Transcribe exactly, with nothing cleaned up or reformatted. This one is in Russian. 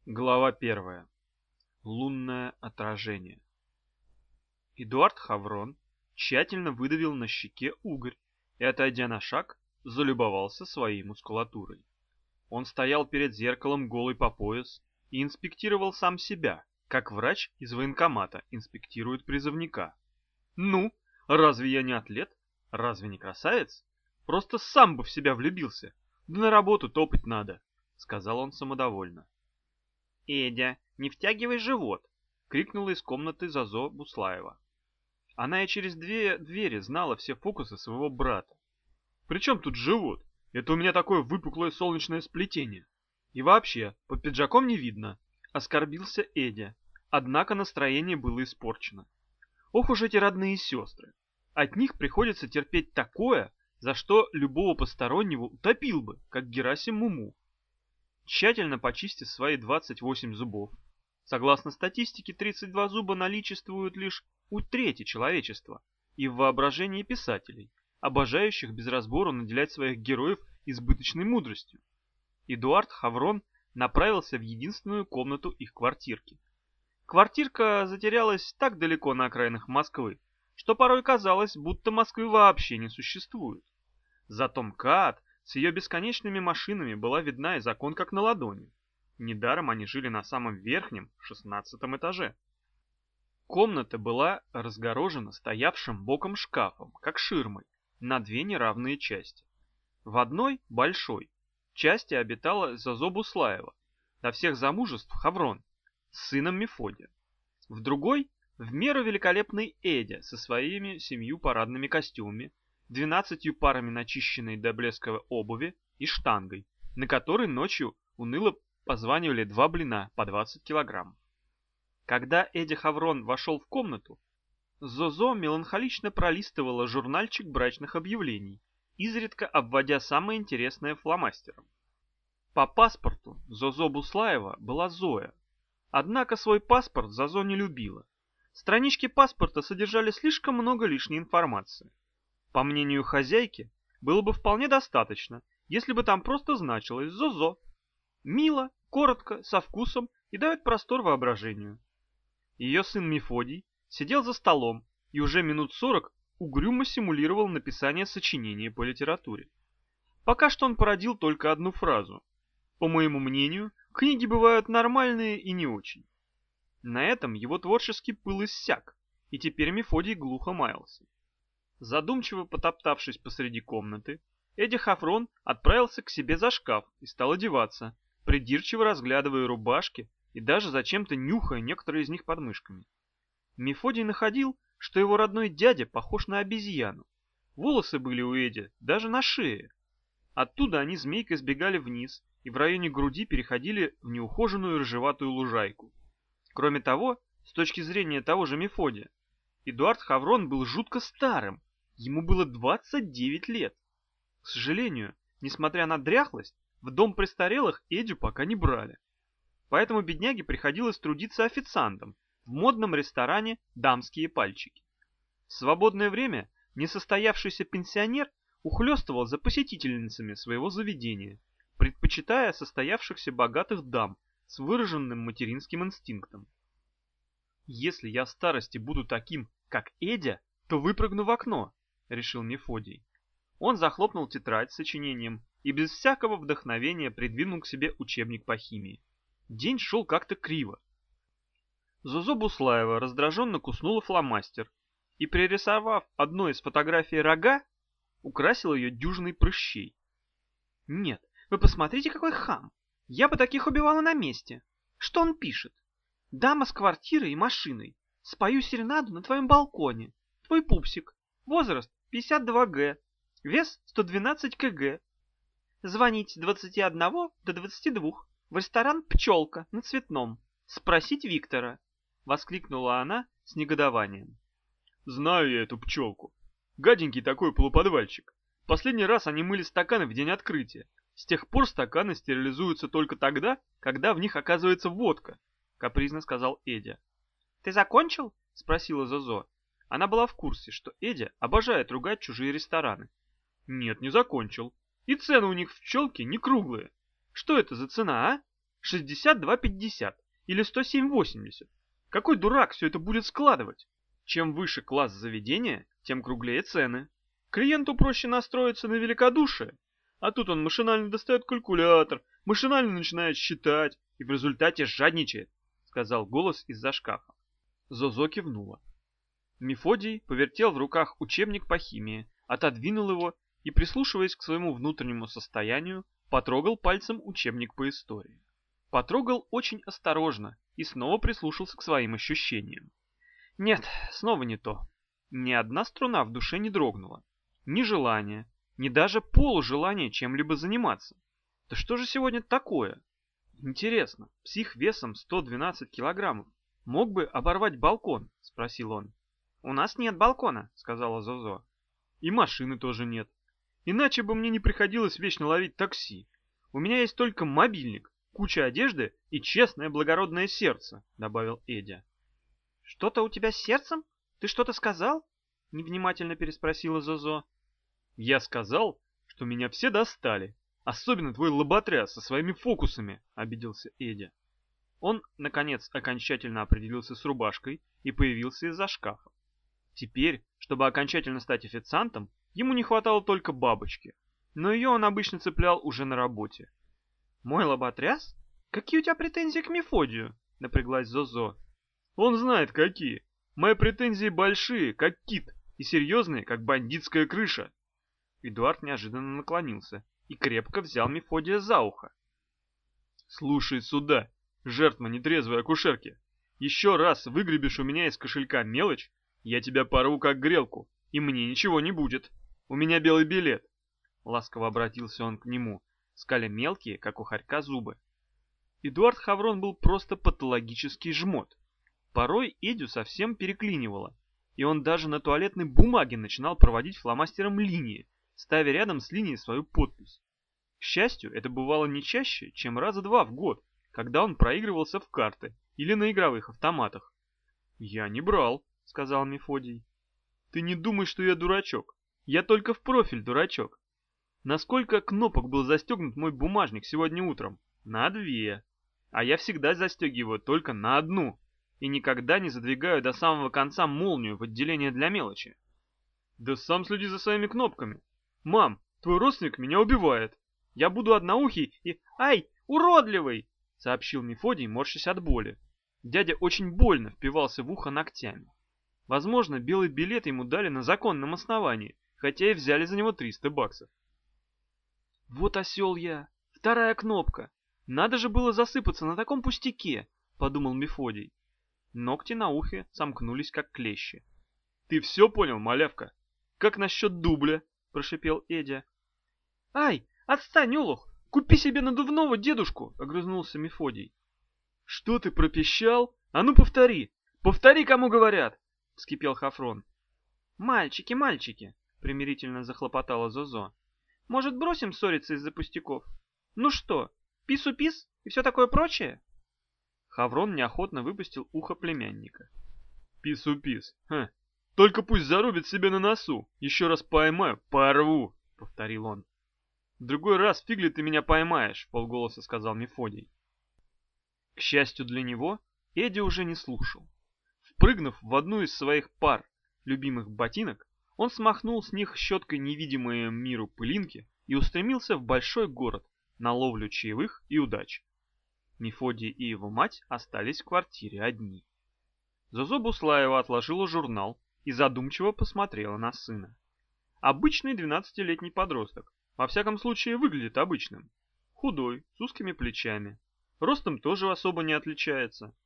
Глава первая. Лунное отражение. Эдуард Хаврон тщательно выдавил на щеке угорь и, отойдя на шаг, залюбовался своей мускулатурой. Он стоял перед зеркалом голый по пояс и инспектировал сам себя, как врач из военкомата инспектирует призывника. «Ну, разве я не атлет? Разве не красавец? Просто сам бы в себя влюбился. Да на работу топать надо», — сказал он самодовольно. «Эдя, не втягивай живот!» — крикнула из комнаты Зозо Буслаева. Она и через две двери знала все фокусы своего брата. «При чем тут живот? Это у меня такое выпуклое солнечное сплетение. И вообще, под пиджаком не видно», — оскорбился Эдя. Однако настроение было испорчено. Ох уж эти родные сестры! От них приходится терпеть такое, за что любого постороннего утопил бы, как Герасим Муму. Тщательно почистив свои двадцать восемь зубов, согласно статистике, тридцать два зуба наличествуют лишь у трети человечества и в воображении писателей, обожающих без разбору наделять своих героев избыточной мудростью. Эдуард Хаврон направился в единственную комнату их квартирки. Квартирка затерялась так далеко на окраинах Москвы, что порой казалось, будто Москвы вообще не существует. Зато МКАД с ее бесконечными машинами была видна из окон как на ладони. Недаром они жили на самом верхнем, шестнадцатом этаже. Комната была разгорожена стоявшим боком шкафом, как ширмой, на две неравные части. В одной, большой, части обитала Зозо Буслаева, до всех замужеств Хаврон, с сыном Мефодия. В другой, в меру великолепный Эдя со своими семью парадными костюмами, двенадцатью парами начищенной до блеска обуви и штангой, на которой ночью уныло позванивали два блина по двадцать килограмм. Когда Эдя Хаврон вошел в комнату, Зозо меланхолично пролистывала журнальчик брачных объявлений, изредка обводя самое интересное фломастером. По паспорту Зозо Буслаева была Зоя, однако свой паспорт Зозо не любила. Странички паспорта содержали слишком много лишней информации. По мнению хозяйки, было бы вполне достаточно, если бы там просто значилось «Зозо». Мило, коротко, со вкусом и дает простор воображению. Ее сын Мефодий сидел за столом и уже минут сорок угрюмо симулировал написание сочинения по литературе. Пока что он породил только одну фразу. По моему мнению, книги бывают нормальные и не очень. На этом его творческий пыл иссяк, и теперь Мефодий глухо маялся. Задумчиво потоптавшись посреди комнаты, Эдя Хаврон отправился к себе за шкаф и стал одеваться, придирчиво разглядывая рубашки и даже зачем-то нюхая некоторые из них под мышками. Мефодий находил, что его родной дядя похож на обезьяну. Волосы были у Эди даже на шее. Оттуда они змейкой сбегали вниз и в районе груди переходили в неухоженную рыжеватую лужайку. Кроме того, с точки зрения того же Мефодия, Эдуард Хаврон был жутко старым, ему было двадцать девять лет. К сожалению, несмотря на дряхлость, в дом престарелых Эдю пока не брали. Поэтому бедняге приходилось трудиться официантом в модном ресторане «Дамские пальчики». В свободное время несостоявшийся пенсионер ухлёстывал за посетительницами своего заведения, предпочитая состоявшихся богатых дам с выраженным материнским инстинктом. «Если я в старости буду таким, как Эдя, то выпрыгну в окно», — решил Мефодий. Он захлопнул тетрадь с сочинением и без всякого вдохновения придвинул к себе учебник по химии. День шел как-то криво. Зозо Буслаева раздраженно куснула фломастер и, пририсовав одной из фотографий рога, украсила ее дюжиной прыщей. «Нет, вы посмотрите, какой хам! Я бы таких убивала на месте! Что он пишет? Дама с квартирой и машиной. Спою серенаду на твоем балконе. Твой пупсик. Возраст пятьдесят два гэ. Вес сто двенадцать килограмм. Звонить с двадцати одного до двадцати двух в ресторан «Пчелка» на Цветном. Спросить Виктора», — воскликнула она с негодованием. «Знаю я эту пчелку. Гаденький такой полуподвальчик. Последний раз они мыли стаканы в день открытия. С тех пор стаканы стерилизуются только тогда, когда в них оказывается водка», — капризно сказал Эдя. «Ты закончил?» — спросила Зозо. Она была в курсе, что Эдя обожает ругать чужие рестораны. «Нет, не закончил. И цены у них в пчелке не круглые. Что это за цена, а? шестьдесят два пятьдесят или сто семь восемьдесят. Какой дурак все это будет складывать? Чем выше класс заведения, тем круглее цены. Клиенту проще настроиться на великодушие, а тут он машинально достает калькулятор, машинально начинает считать и в результате жадничает, сказал голос из-за шкафа. Зозо кивнула. Мефодий повертел в руках учебник по химии, отодвинул его и, прислушиваясь к своему внутреннему состоянию, потрогал пальцем учебник по истории. Потрогал очень осторожно и снова прислушался к своим ощущениям. Нет, снова не то. Ни одна струна в душе не дрогнула. Ни желания, ни даже полужелания чем-либо заниматься. Да что же сегодня такое? Интересно, псих весом сто двенадцать килограммов мог бы оборвать балкон? Спросил он. У нас нет балкона, сказала Зозо. И машины тоже нет. Иначе бы мне не приходилось вечно ловить такси. У меня есть только мобильник, куча одежды и честное благородное сердце, добавил Эдя. Что-то у тебя с сердцем? Ты что-то сказал? Невнимательно переспросила Зозо. Я сказал, что меня все достали. Особенно твой лоботряс со своими фокусами, обиделся Эдя. Он, наконец, окончательно определился с рубашкой и появился из-за шкафа. Теперь, чтобы окончательно стать официантом, ему не хватало только бабочки, но ее он обычно цеплял уже на работе. «Мой лоботряс? Какие у тебя претензии к Мефодию?» — напряглась Зозо. «Он знает, какие. Мои претензии большие, как кит, и серьезные, как бандитская крыша». Эдуард неожиданно наклонился и крепко взял Мефодия за ухо. «Слушай сюда, жертва нетрезвой акушерки. Еще раз выгребешь у меня из кошелька мелочь, я тебя порву как грелку, и мне ничего не будет. У меня белый билет». Ласково обратился он к нему, скаля мелкие, как у хорька, зубы. Эдуард Хаврон был просто патологический жмот. Порой Эдю совсем переклинивало, и он даже на туалетной бумаге начинал проводить фломастером линии, ставя рядом с линией свою подпись. К счастью, это бывало не чаще, чем раза два в год, когда он проигрывался в карты или на игровых автоматах. «Я не брал», — сказал Мефодий. «Ты не думай, что я дурачок. Я только в профиль дурачок. На сколько кнопок был застегнут мой бумажник сегодня утром? На две. А я всегда застегиваю только на одну и никогда не задвигаю до самого конца молнию в отделение для мелочи». «Да сам следи за своими кнопками. Мам, твой родственник меня убивает. Я буду одноухий и... Ай, уродливый!» — сообщил Мефодий, морщась от боли. Дядя очень больно впивался в ухо ногтями. Возможно, белый билет ему дали на законном основании, хотя и взяли за него триста баксов. «Вот осел я! Вторая кнопка! Надо же было засыпаться на таком пустяке!» — подумал Мефодий. Ногти на ухе сомкнулись, как клещи. «Ты все понял, малявка? Как насчет дубля?» — прошипел Эдя. «Ай, отстань, олух! Купи себе надувного дедушку!» — огрызнулся Мефодий. «Что ты пропищал? А ну повтори! Повтори, кому говорят!» — вскипел Хафрон. «Мальчики, мальчики!» — примирительно захлопотала Зозо. «Может, бросим ссориться из-за пустяков? Ну что, пису-пис и все такое прочее?» Хаврон неохотно выпустил ухо племянника. «Пису-пис, ха! Только пусть зарубит себе на носу! Еще раз поймаю, порву!» — повторил он. «В другой раз фиг ли ты меня поймаешь?» — вполголоса сказал Мефодий. К счастью для него, Эдди уже не слушал. Впрыгнув в одну из своих пар любимых ботинок, он смахнул с них щеткой невидимые миру пылинки и устремился в большой город на ловлю чаевых и удач. Мефодий и его мать остались в квартире одни. Зозо Буслаева отложила журнал и задумчиво посмотрела на сына. Обычный двенадцатилетний подросток, во всяком случае выглядит обычным. Худой, с узкими плечами. Ростом тоже особо не отличается.